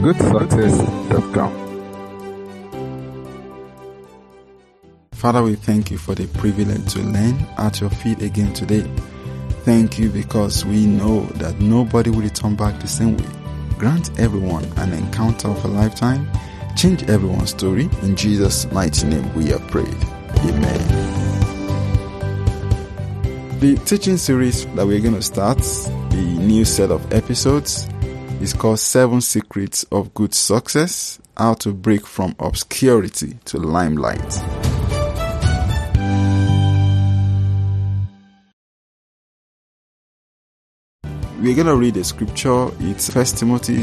goodsuccess.com. Father, we thank you for the privilege to learn at your feet again today. Thank you because we know that nobody will return back the same way. Grant everyone an encounter of a lifetime. Change everyone's story. In Jesus' mighty name we have prayed. Amen. The teaching series that we're going to start, the new set of episodes, is called 7 Secrets of Good Success, How to Break from Obscurity to Limelight. We're going to read a scripture. It's 1 Timothy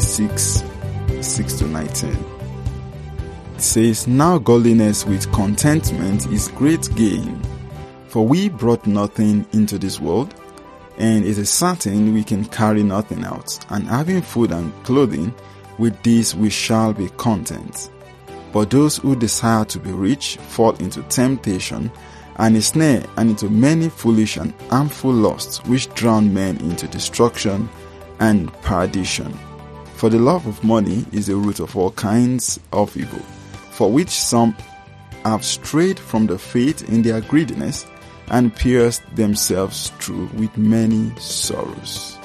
6:6-19. It says, "Now godliness with contentment is great gain, for we brought nothing into this world, and it is certain we can carry nothing out. And having food and clothing, with this we shall be content. But those who desire to be rich fall into temptation and a snare, and into many foolish and harmful lusts, which drown men into destruction and perdition. For the love of money is the root of all kinds of evil, for which some have strayed from the faith in their greediness, and pierced themselves through with many sorrows."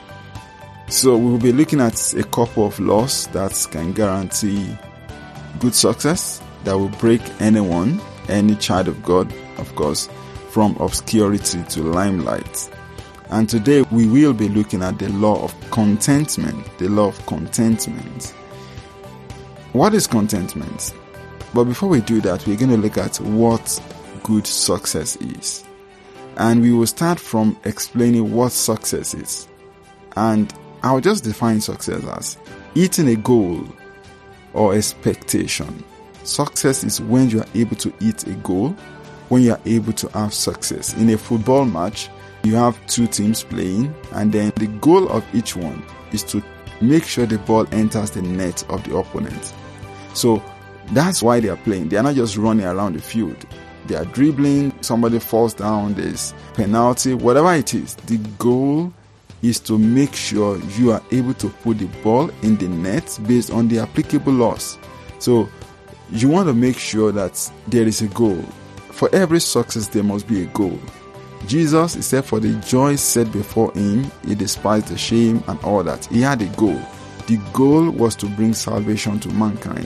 So we will be looking at a couple of laws that can guarantee good success, that will break anyone, any child of God, of course, from obscurity to limelight. And today we will be looking at the law of contentment. The law of contentment. What is contentment? But before we do that, we're going to look at what good success is. And we will start from explaining what success is. And I'll just define success as hitting a goal or expectation. Success is when you are able to hit a goal, when you are able to have success. In a football match, you have 2 teams playing, and then the goal of each one is to make sure the ball enters the net of the opponent. So that's why they are playing. They are not just running around the field. They are dribbling, somebody falls down, there's penalty, whatever it is. The goal is to make sure you are able to put the ball in the net based on the applicable laws. So you want to make sure that there is a goal. For every success, there must be a goal. Jesus, he said, for the joy set before him, he despised the shame and all that. He had a goal. The goal was to bring salvation to mankind.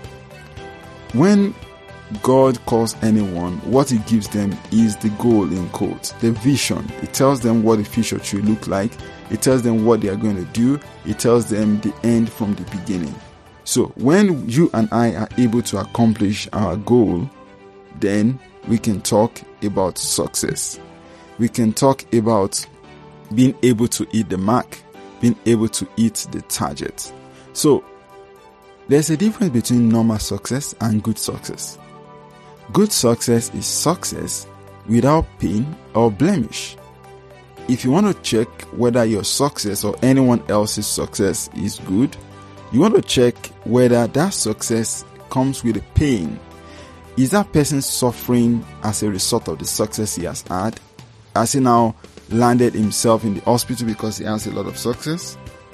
When God calls anyone, what he gives them is the goal, in quotes, the vision. It tells them what the future should look like. It tells them what they are going to do. It tells them the end from the beginning. So when you and I are able to accomplish our goal, then we can talk about success. We can talk about being able to hit the mark, being able to hit the target. So there's a difference between normal success and good success. Good success is success without pain or blemish. If you want to check whether your success or anyone else's success is good, you want to check whether that success comes with a pain. Is that person suffering as a result of the success he has had? Has he now landed himself in the hospital because he has a lot of success?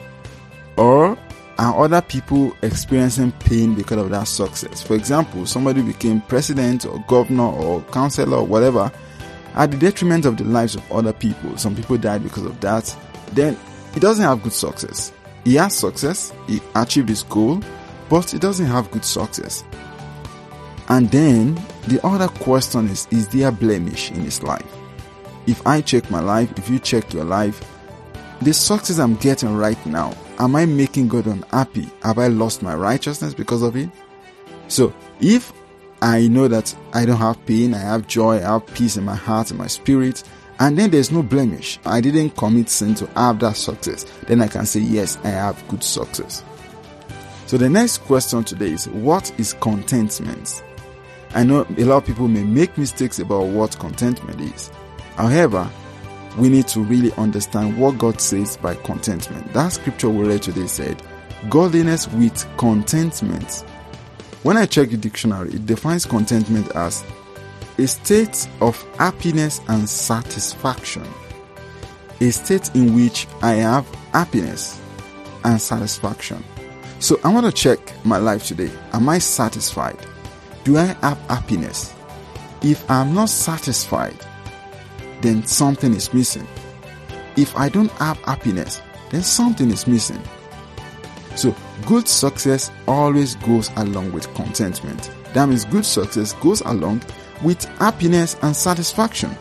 Or are other people experiencing pain because of that success? For example, somebody became president or governor or councillor or whatever at the detriment of the lives of other people. Some people died because of that. Then he doesn't have good success. He has success, he achieved his goal, but he doesn't have good success. And then the other question is there a blemish in his life? If I check my life, if you check your life, the success I'm getting right now, am I making God unhappy? Have I lost my righteousness because of it? So if I know that I don't have pain, I have joy, I have peace in my heart and my spirit, and then there's no blemish, I didn't commit sin to have that success, then I can say, yes, I have good success. So the next question today is, what is contentment? I know a lot of people may make mistakes about what contentment is. However, we need to really understand what God says by contentment. That scripture we read today said, godliness with contentment. When I check the dictionary, it defines contentment as a state of happiness and satisfaction. A state in which I have happiness and satisfaction. So I want to check my life today. Am I satisfied? Do I have happiness? If I'm not satisfied, then something is missing. If I don't have happiness, then something is missing. So good success always goes along with contentment. That means good success goes along with happiness and satisfaction.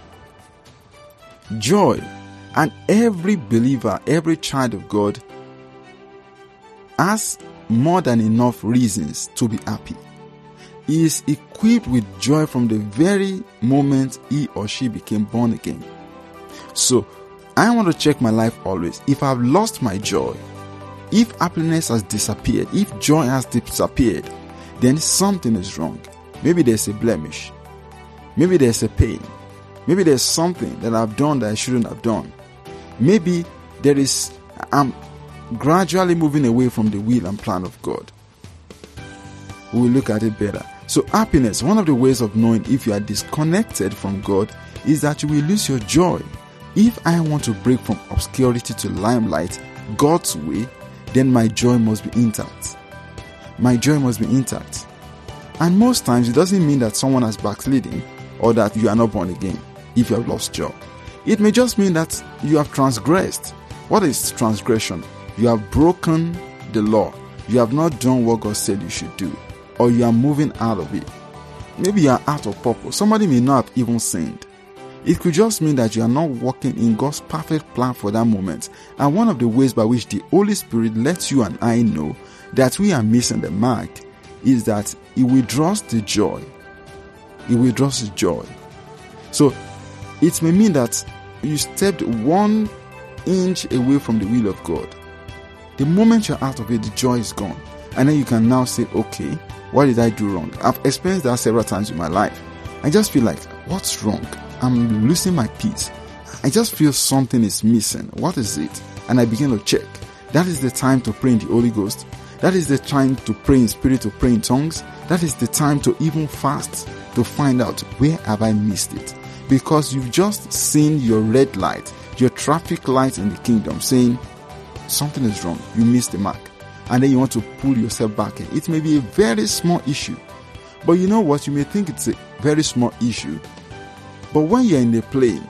Joy. And every believer, every child of God has more than enough reasons to be happy. He is equipped with joy from the very moment he or she became born again. So, I want to check my life always. If I've lost my joy, if happiness has disappeared, if joy has disappeared, then something is wrong. Maybe there's a blemish. Maybe there's a pain. Maybe there's something that I've done that I shouldn't have done. Maybe I'm gradually moving away from the will and plan of God. We will look at it better. So happiness, one of the ways of knowing if you are disconnected from God is that you will lose your joy. If I want to break from obscurity to limelight, God's way, then my joy must be intact. My joy must be intact. And most times it doesn't mean that someone has backslidden or that you are not born again if you have lost joy. It may just mean that you have transgressed. What is transgression? You have broken the law. You have not done what God said you should do. Or you are moving out of it. Maybe you are out of purpose. Somebody may not have even sinned. It could just mean that you are not walking in God's perfect plan for that moment. And one of the ways by which the Holy Spirit lets you and I know that we are missing the mark is that He withdraws the joy. He withdraws the joy. So it may mean that you stepped 1 inch away from the will of God. The moment you're out of it, the joy is gone. And then you can now say, okay, what did I do wrong? I've experienced that several times in my life. I just feel like, what's wrong? I'm losing my peace. I just feel something is missing. What is it? And I begin to check. That is the time to pray in the Holy Ghost. That is the time to pray in spirit, to pray in tongues. That is the time to even fast to find out where have I missed it. Because you've just seen your red light, your traffic light in the kingdom saying something is wrong. You missed the mark. And then you want to pull yourself back in. It may be a very small issue. But you know what? You may think it's a very small issue. But when you're in a plane,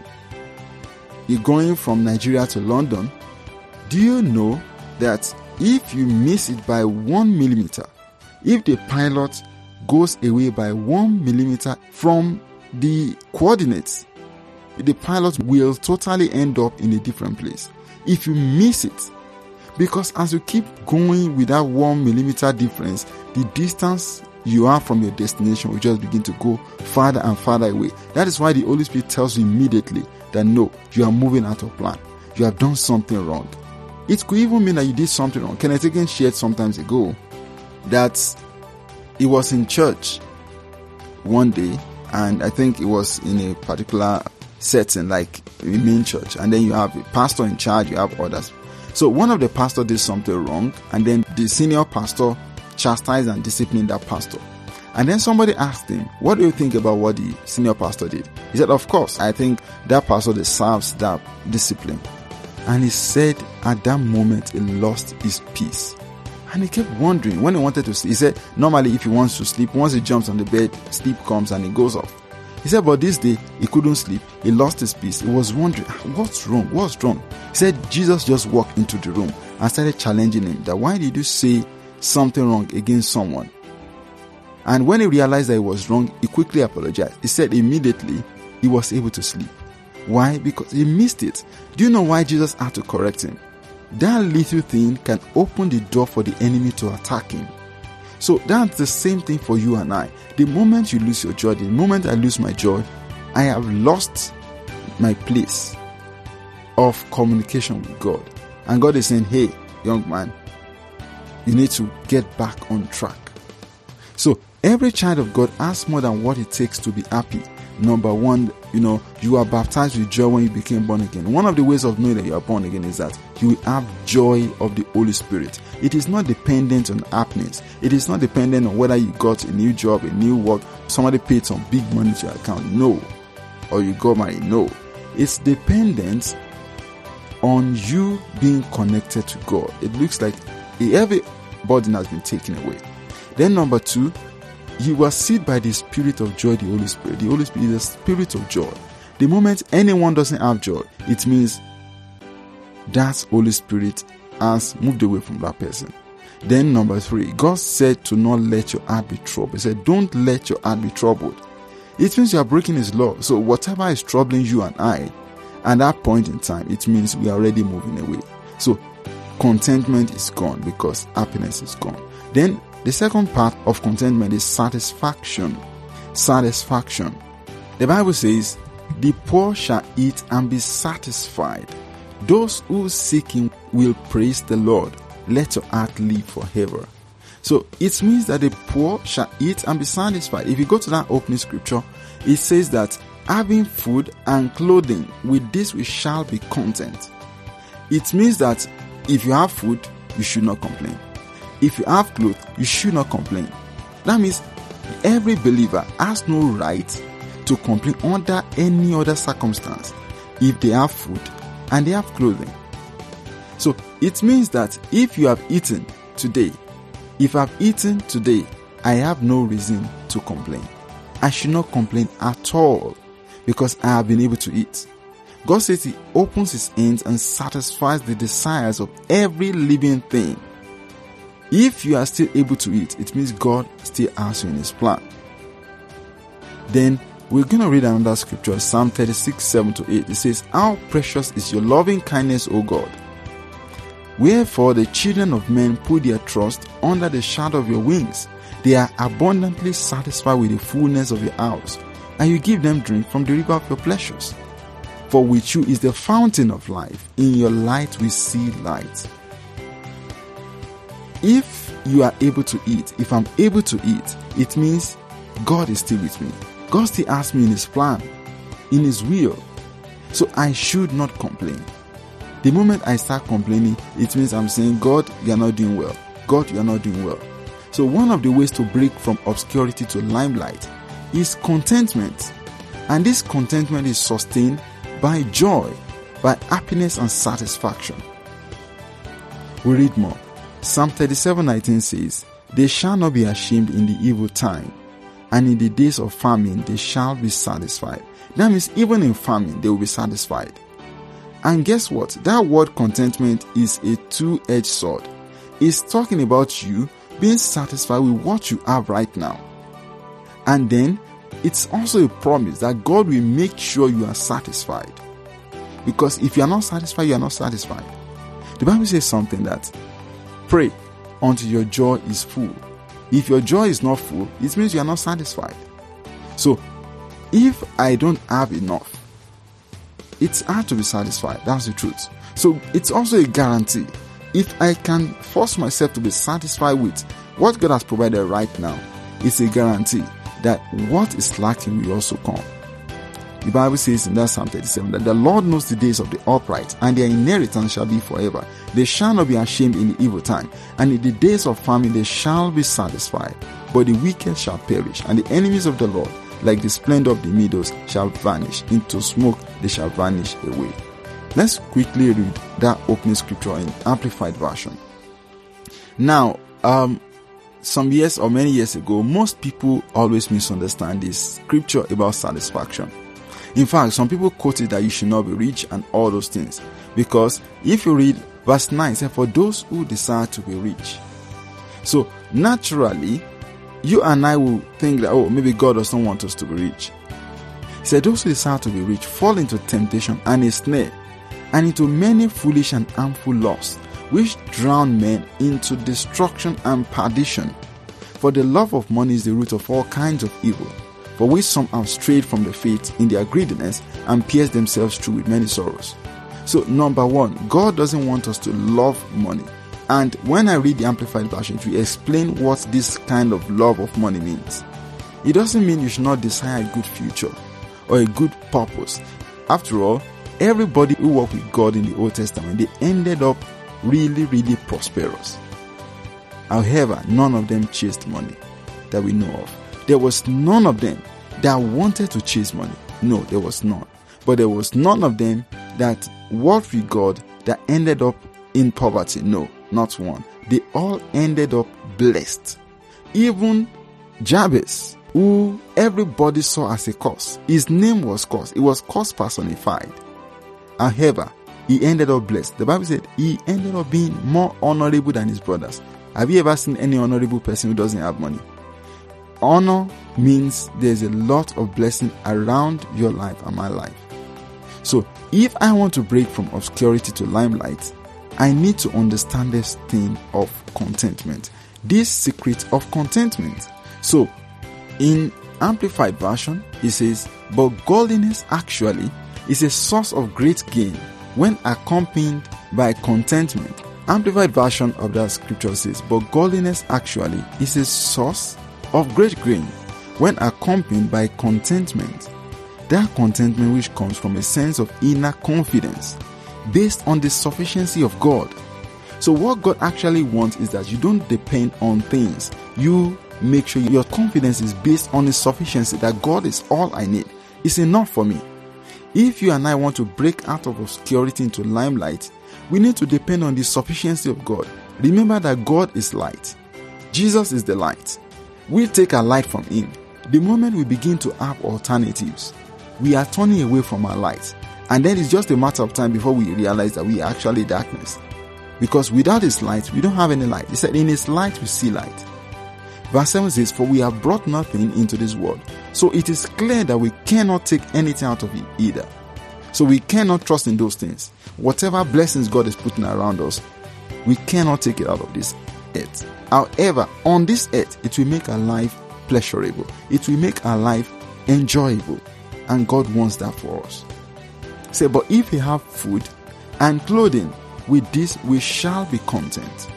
you're going from Nigeria to London, do you know that if you miss it by 1 millimeter, if the pilot goes away by 1 millimeter from the coordinates, the pilot will totally end up in a different place. If you miss it, because as you keep going with that 1 millimeter difference, the distance you are from your destination will just begin to go farther and farther away. That is why the Holy Spirit tells you immediately that no, you are moving out of plan. You have done something wrong. It could even mean that you did something wrong. Kenneth Hagin shared sometimes ago that he was in church one day, and I think it was in a particular setting like a main church, and then you have a pastor in charge, you have others. So one of the pastors did something wrong, and then the senior pastor chastised and disciplined that pastor. And then somebody asked him, what do you think about what the senior pastor did? He said, of course, I think that pastor deserves that discipline. And he said at that moment he lost his peace. And he kept wondering when he wanted to sleep. He said normally if he wants to sleep, once he jumps on the bed, sleep comes and he goes off. He said, but this day he couldn't sleep. He lost his peace. He was wondering, what's wrong? What's wrong? He said Jesus just walked into the room and started challenging him that why did you say something wrong against someone? And when he realized that he was wrong, he quickly apologized. He said immediately he was able to sleep. Why? Because he missed it. Do you know why Jesus had to correct him? That little thing can open the door for the enemy to attack him. So that's the same thing for you and I. The moment you lose your joy, the moment I lose my joy, I have lost my place of communication with God. And God is saying, hey, young man, you need to get back on track. So every child of God has more than what it takes to be happy. Number one, you are baptized with joy when you became born again. One of the ways of knowing that you are born again is that you will have joy of the Holy Spirit. It is not dependent on happiness. It is not dependent on whether you got a new job, a new work, somebody paid some big money to your account. No. Or you got married. No. It's dependent on you being connected to God. It looks like every burden has been taken away. Then number 2, you are sealed by the Spirit of joy, the Holy Spirit. The Holy Spirit is the Spirit of joy. The moment anyone doesn't have joy, it means that Holy Spirit has moved away from that person. Then number 3, God said to not let your heart be troubled. He said, don't let your heart be troubled. It means you are breaking His law. So whatever is troubling you and I, at that point in time, it means we are already moving away. So contentment is gone because happiness is gone. Then the second part of contentment is satisfaction. Satisfaction. The Bible says, the poor shall eat and be satisfied. Those who seek Him will praise the Lord. Let your heart live forever. So it means that the poor shall eat and be satisfied. If you go to that opening scripture, it says that having food and clothing, with this we shall be content. It means that if you have food, you should not complain. If you have clothes, you should not complain. That means every believer has no right to complain under any other circumstance if they have food and they have clothing. So it means that if you have eaten today, if I've eaten today, I have no reason to complain. I should not complain at all because I have been able to eat. God says He opens His hands and satisfies the desires of every living thing. If you are still able to eat, it means God still has you in His plan. Then we're going to read another scripture, Psalm 36, 7-8. It says, how precious is your loving kindness, O God. Wherefore the children of men put their trust under the shadow of your wings. They are abundantly satisfied with the fullness of your house, and you give them drink from the river of your pleasures. For with you is the fountain of life. In your light we see light. If you are able to eat, if I'm able to eat, it means God is still with me. God still has me in His plan, in His will. So I should not complain. The moment I start complaining, it means I'm saying, God, you are not doing well. God, you are not doing well. So one of the ways to break from obscurity to limelight is contentment. And this contentment is sustained by joy, by happiness and satisfaction. We read more. Psalm 37:19 says, they shall not be ashamed in the evil time, and in the days of famine they shall be satisfied. That means even in famine they will be satisfied. And guess what? That word contentment is a two-edged sword. It's talking about you being satisfied with what you have right now. And then it's also a promise that God will make sure you are satisfied. Because if you are not satisfied, you are not satisfied. The Bible says something that pray until your joy is full. If your joy is not full, it means you are not satisfied. So if I don't have enough, it's hard to be satisfied. That's the truth. So it's also a guarantee. If I can force myself to be satisfied with what God has provided right now, it's a guarantee that what is lacking will also come. The Bible says in that Psalm 37 that the Lord knows the days of the upright, and their inheritance shall be forever. They shall not be ashamed in the evil time, and in the days of famine they shall be satisfied. But the wicked shall perish, and the enemies of the Lord, like the splendor of the meadows, shall vanish. Into smoke they shall vanish away. Let's quickly read that opening scripture in Amplified Version. Now, some years or many years ago, most people always misunderstand this scripture about satisfaction. In fact, some people quoted that you should not be rich and all those things. Because if you read verse 9, it says, for those who desire to be rich. So naturally, you and I will think that, oh, maybe God doesn't want us to be rich. He said, those who desire to be rich fall into temptation and a snare, and into many foolish and harmful lusts, which drown men into destruction and perdition. For the love of money is the root of all kinds of evil, for which some have strayed from the faith in their greediness and pierced themselves through with many sorrows. So number one, God doesn't want us to love money. And when I read the Amplified Version, it will explain what this kind of love of money means. It doesn't mean you should not desire a good future or a good purpose. After all, everybody who walked with God in the Old Testament, they ended up really, really prosperous. However, none of them chased money that we know of. There was none of them that wanted to chase money. No, there was none. But there was none of them that walked with God that ended up in poverty. No, not one. they all ended up blessed. Even Jabez, who everybody saw as a curse, his name was cursed. It was curse personified. However, he ended up blessed. The Bible said he ended up being more honorable than his brothers. Have you ever seen any honorable person who doesn't have money? Honor means there's a lot of blessing around your life and my life. So if I want to break from obscurity to limelight, I need to understand this thing of contentment, this secret of contentment. So in Amplified Version, it says, but godliness actually is a source of great gain when accompanied by contentment. Amplified Version of that scripture says, but godliness actually is a source of great gain when accompanied by contentment. That contentment which comes from a sense of inner confidence based on the sufficiency of God. So what God actually wants is that you don't depend on things. You make sure your confidence is based on His sufficiency, that God is all I need. It's enough for me. If you and I want to break out of obscurity into limelight, we need to depend on the sufficiency of God. Remember that God is light. Jesus is the light. We take our light from Him. The moment we begin to have alternatives, we are turning away from our light. And then it's just a matter of time before we realize that we are actually darkness. Because without His light, we don't have any light. He said, in His light we see light. Verse 7 says, for we have brought nothing into this world. So it is clear that we cannot take anything out of it either. So we cannot trust in those things. Whatever blessings God is putting around us, we cannot take it out of this earth. However, on this earth, it will make our life pleasurable. It will make our life enjoyable. And God wants that for us. Say, but if we have food and clothing, with this we shall be content.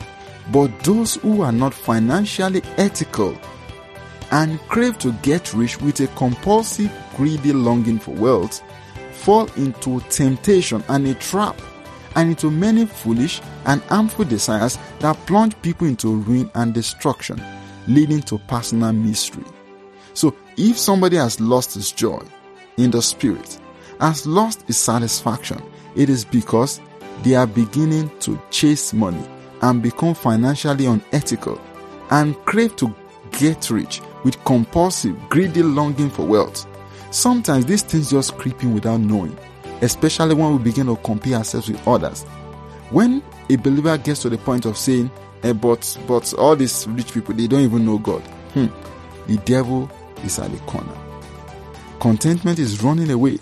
But those who are not financially ethical and crave to get rich with a compulsive, greedy longing for wealth fall into temptation and a trap, and into many foolish and harmful desires that plunge people into ruin and destruction, leading to personal misery. So if somebody has lost his joy in the spirit, has lost his satisfaction, it is because they are beginning to chase money and become financially unethical and crave to get rich with compulsive, greedy longing for wealth. Sometimes these things just creep in without knowing, especially when we begin to compare ourselves with others. When a believer gets to the point of saying, but all these rich people, they don't even know God. The devil is at the corner. Contentment is running away.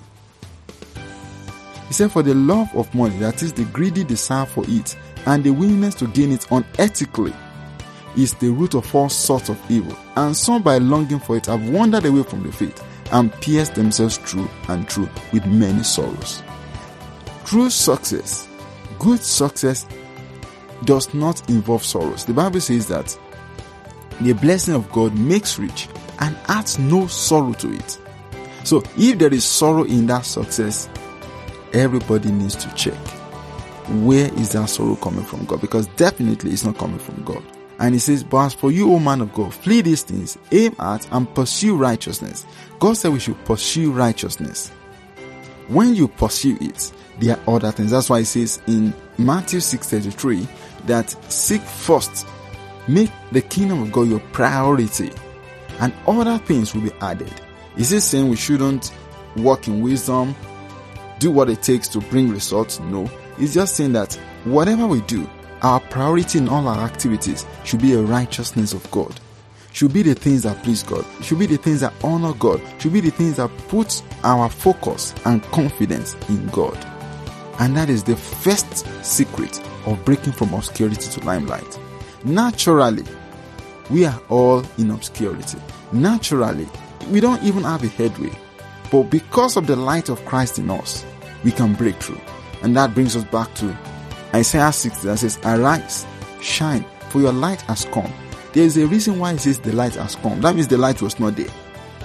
He said, for the love of money, that is the greedy desire for it, and the willingness to gain it unethically, is the root of all sorts of evil. And some by longing for it have wandered away from the faith and pierced themselves through and through with many sorrows. True success, good success, does not involve sorrows. The Bible says that the blessing of God makes rich and adds no sorrow to it. So if there is sorrow in that success, everybody needs to check, where is that sorrow coming from God? Because definitely it's not coming from God. And he says, but as for you, O man of God, flee these things, aim at and pursue righteousness. God said we should pursue righteousness. When you pursue it, there are other things. That's why it says in Matthew 6:33 that seek first, make the kingdom of God your priority, and other things will be added. Is it saying we shouldn't walk in wisdom, do what it takes to bring results? No. It's just saying that whatever we do, our priority in all our activities should be the righteousness of God. Should be the things that please God. Should be the things that honor God. Should be the things that put our focus and confidence in God. And that is the first secret of breaking from obscurity to limelight. Naturally, we are all in obscurity. Naturally, we don't even have a headway. But because of the light of Christ in us, we can break through. And that brings us back to Isaiah 60 that says, arise, shine, for your light has come. There is a reason why it says the light has come. That means the light was not there.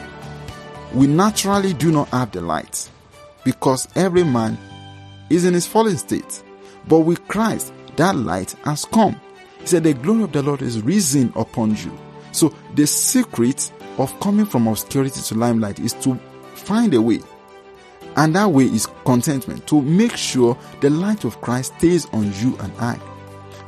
We naturally do not have the light because every man is in his fallen state. But with Christ, that light has come. He said, the glory of the Lord is risen upon you. So the secret of coming from obscurity to limelight is to find a way. And that way is contentment, to make sure the light of Christ stays on you and I.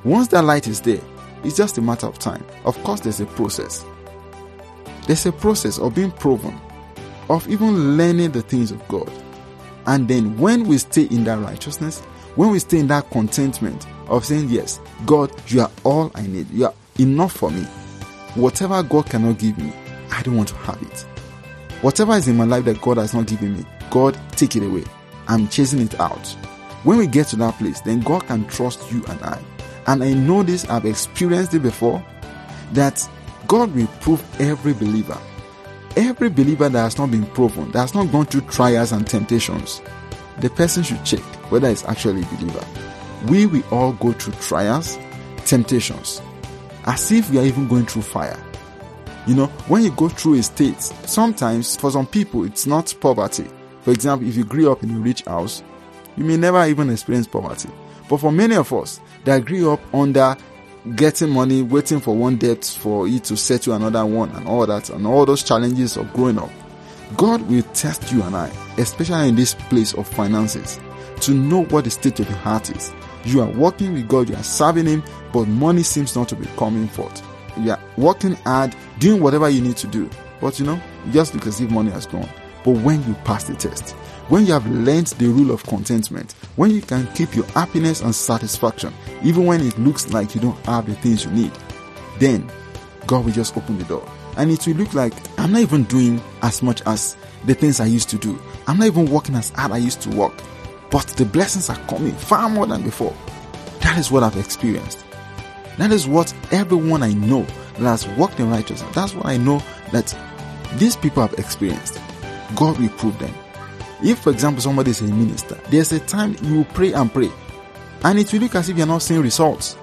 Once that light is there, it's just a matter of time. Of course, there's a process. There's a process of being proven, of even learning the things of God. And then when we stay in that righteousness, when we stay in that contentment of saying, yes, God, you are all I need. You are enough for me. Whatever God cannot give me, I don't want to have it. Whatever is in my life that God has not given me, God, take it away. I'm chasing it out. When we get to that place, then God can trust you and I. And I know this, I've experienced it before, that God will prove every believer. Every believer that has not been proven, that has not gone through trials and temptations, the person should check whether it's actually a believer. We will all go through trials, temptations, as if we are even going through fire. You know, when you go through a state, sometimes for some people it's not poverty. For example, if you grew up in a rich house, you may never even experience poverty. But for many of us that grew up under getting money, waiting for one debt for it to settle another one, and all that, and all those challenges of growing up, God will test you and I, especially in this place of finances, to know what the state of your heart is. You are working with God, you are serving Him, but money seems not to be coming forth. You are working hard, doing whatever you need to do, but you just look as if money has gone. But when you pass the test, when you have learned the rule of contentment, when you can keep your happiness and satisfaction, even when it looks like you don't have the things you need, then God will just open the door. And it will look like I'm not even doing as much as the things I used to do. I'm not even working as hard as I used to work. But the blessings are coming far more than before. That is what I've experienced. That is what everyone I know that has walked in righteousness, that's what I know that these people have experienced. God will prove them. If, for example, somebody is a minister, there's a time you will pray and pray, and it will look as if you're not seeing results.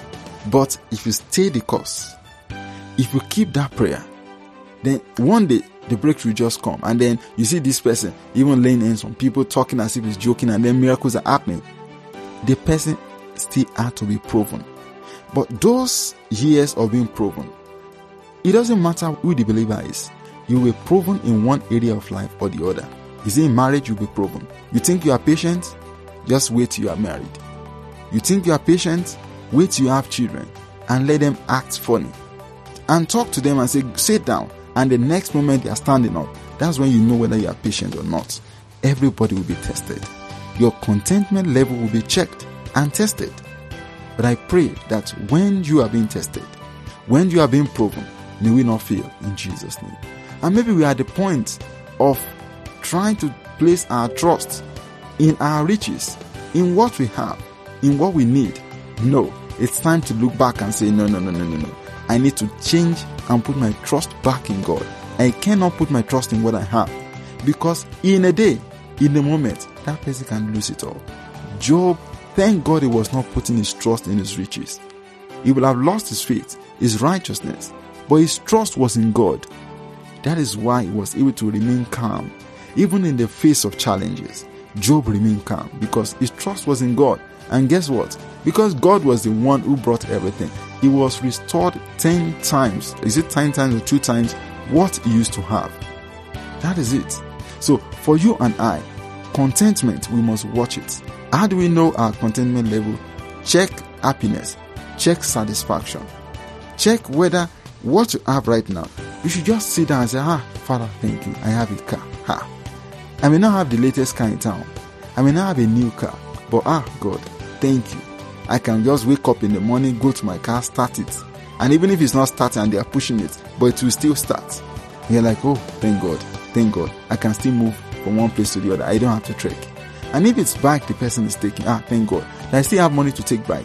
But if you stay the course, if you keep that prayer, then one day the breakthrough just come, and then you see this person even laying hands on people, talking as if he's joking, and then miracles are happening. The person still had to be proven. But those years of being proven, it doesn't matter who the believer is. You will be proven in one area of life or the other. Is it in marriage? You'll be proven. You think you are patient? Just wait till you are married. You think you are patient? Wait till you have children and let them act funny. And talk to them and say, sit down. And the next moment they are standing up. That's when you know whether you are patient or not. Everybody will be tested. Your contentment level will be checked and tested. But I pray that when you are being tested, when you are being proven, may we not fail in Jesus' name. And maybe we are at the point of trying to place our trust in our riches, in what we have, in what we need. No, it's time to look back and say, no. I need to change and put my trust back in God. I cannot put my trust in what I have, because in a day, in a moment, that person can lose it all. Job, thank God he was not putting his trust in his riches. He would have lost his faith, his righteousness, but his trust was in God. That is why he was able to remain calm. Even in the face of challenges, Job remained calm because his trust was in God. And guess what? Because God was the one who brought everything, he was restored 10 times. Is it 10 times or 2 times what he used to have? That is it. So for you and I, contentment, we must watch it. How do we know our contentment level? Check happiness. Check satisfaction. Check whether what you have right now, you should just sit down and say, Father, thank you. I have a car. I may not have the latest car in town. I may not have a new car. But God, thank you. I can just wake up in the morning, go to my car, start it. And even if it's not starting and they are pushing it, but it will still start. You're like, oh, thank God. I can still move from one place to the other. I don't have to trek. And if it's bike the person is taking, thank God, I still have money to take bike.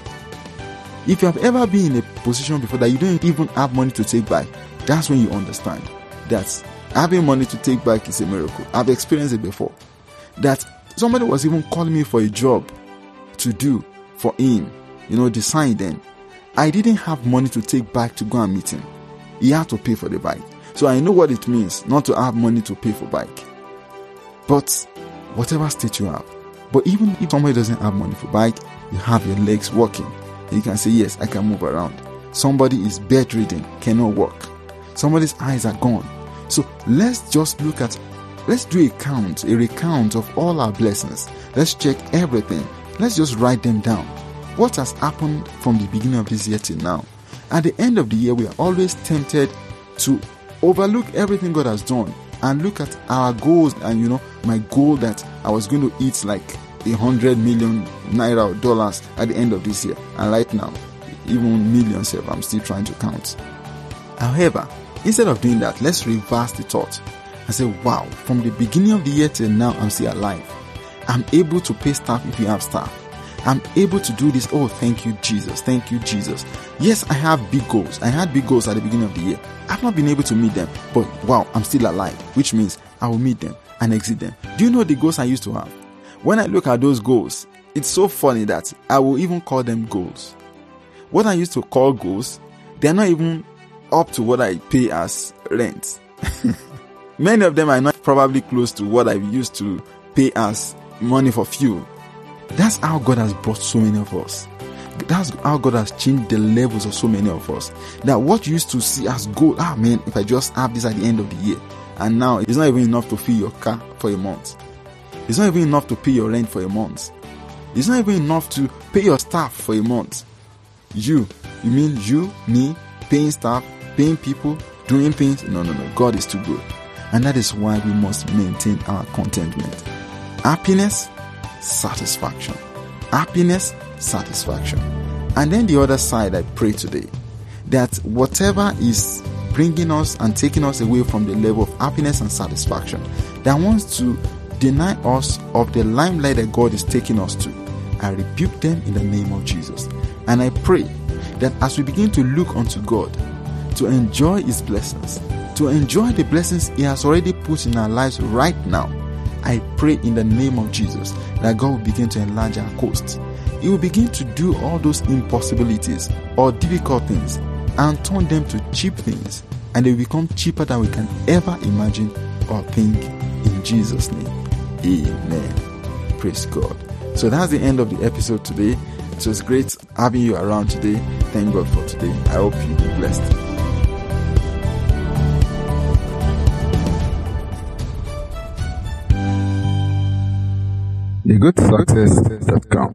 If you have ever been in a position before that you don't even have money to take bike, that's when you understand that having money to take bike is a miracle. I've experienced it before. That somebody was even calling me for a job to do for him, design then. I didn't have money to take bike to go and meet him. He had to pay for the bike. So I know what it means not to have money to pay for bike. But whatever state you have, but even if somebody doesn't have money for bike, you have your legs working. And you can say, yes, I can move around. Somebody is bedridden, cannot walk. Somebody's eyes are gone. So let's do a recount of all our blessings. Let's check everything. Let's just write them down. what has happened from the beginning of this year till now. At the end of the year, we are always tempted to overlook everything God has done and look at our goals. And my goal that I was going to eat like 100 million naira or dollars at the end of this year. And right now, even millions, I'm still trying to count. However, instead of doing that, let's reverse the thought and say, wow, from the beginning of the year till now, I'm still alive. I'm able to pay staff if you have staff. I'm able to do this. Oh, thank you, Jesus. Thank you, Jesus. Yes, I have big goals. I had big goals at the beginning of the year. I've not been able to meet them, but wow, I'm still alive, which means I will meet them and exceed them. Do you know the goals I used to have? When I look at those goals, it's so funny that I will even call them goals. What I used to call goals, they're not even up to what I pay as rent. Many of them are not probably close to what I used to pay as money for fuel. That's how God has brought so many of us. That's how God has changed the levels of so many of us. That what you used to see as gold, man, if I just have this at the end of the year, and now it's not even enough to fill your car for a month. It's not even enough to pay your rent for a month. It's not even enough to pay your staff for a month. You mean you, me, paying staff, paying people, doing things? No. God is too good. And that is why we must maintain our contentment. Happiness, satisfaction. Happiness, satisfaction. And then the other side, I pray today that whatever is bringing us and taking us away from the level of happiness and satisfaction, that wants to deny us of the limelight that God is taking us to, I rebuke them in the name of Jesus. And I pray that as we begin to look unto God, to enjoy His blessings, to enjoy the blessings He has already put in our lives right now, I pray in the name of Jesus that God will begin to enlarge our coast. He will begin to do all those impossibilities or difficult things and turn them to cheap things, and they will become cheaper than we can ever imagine or think, in Jesus' name. Amen. Praise God. So that's the end of the episode today. It was great having you around today. Thank God for today. I hope you be blessed. TheGoodSuccess.com